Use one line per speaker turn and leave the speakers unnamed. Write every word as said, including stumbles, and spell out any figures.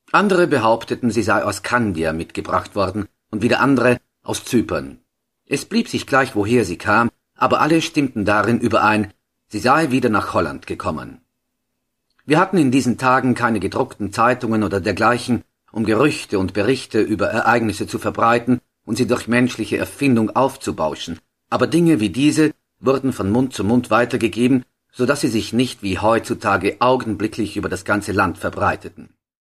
Andere behaupteten, sie sei aus Kandia mitgebracht worden und wieder andere aus Zypern. Es blieb sich gleich, woher sie kam, aber alle stimmten darin überein, sie sei wieder nach Holland gekommen. Wir hatten in diesen Tagen keine gedruckten Zeitungen oder dergleichen, um Gerüchte und Berichte über Ereignisse zu verbreiten und sie durch menschliche Erfindung aufzubauschen, aber Dinge wie diese wurden von Mund zu Mund weitergegeben, so dass sie sich nicht wie heutzutage augenblicklich über das ganze Land verbreiteten.